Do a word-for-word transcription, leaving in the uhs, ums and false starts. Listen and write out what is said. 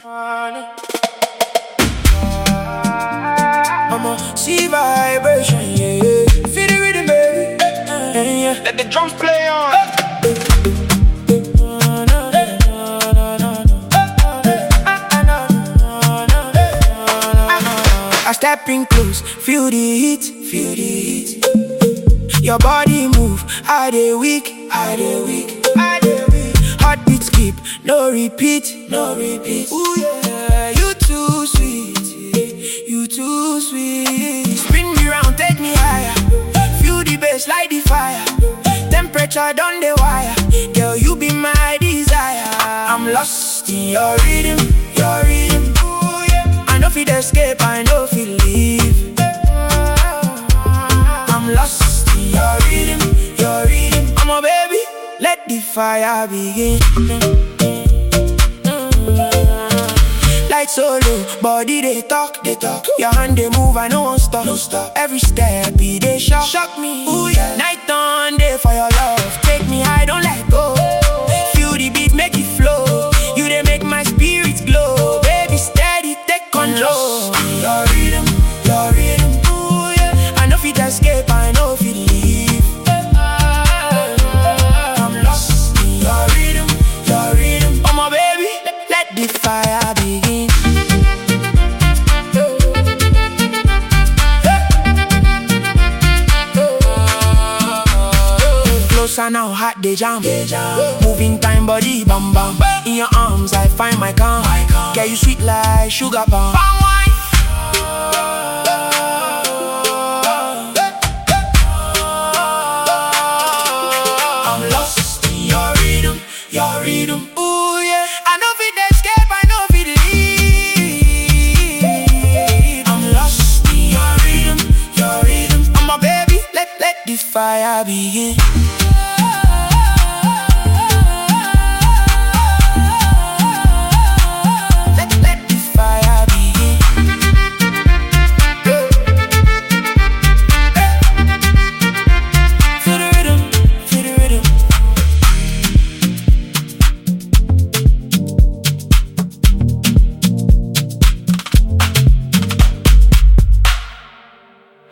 I'm a C vibration, yeah, yeah. Feel the rhythm, baby, yeah, yeah. Let the drums play on. I step in close, feel the heat, feel the heat. Your body move, I dey weak, I dey weak, I dey weak. Heartbeat skip, no repeat, no repeat. Ooh yeah, you too sweet, you too sweet. Spin me round, take me higher. Feel the bass, light the fire. Temperature done the wire. Girl, you be my desire. I'm lost in your rhythm, your rhythm. Ooh yeah, I know fit escape, I know fit leave. I'm lost in your rhythm, your rhythm. I'm a baby, let the fire begin. Light so low, body they talk, they talk. Your hand they move, I no one stop, no stop. Every step, be they shock, shock me. Ooh yeah. Night on day for your love, take me high, don't let go. Feel the beat, make it flow. You they make my spirit glow. Baby steady, take control. Your rhythm, your rhythm. Ooh yeah. I know fit escape, I know fit leave. I'm lost in your rhythm, your rhythm. Oh my baby, let the fire begin. Closer now, hot they jam. Moving time, body bam bam. In your arms, I find my calm. Girl, you sweet like sugar palm. I'm lost in your rhythm, your rhythm. Ooh yeah, I know fit escape, I know fit leave. I'm lost in your rhythm, your rhythm. I'm a baby, let let the fire begin.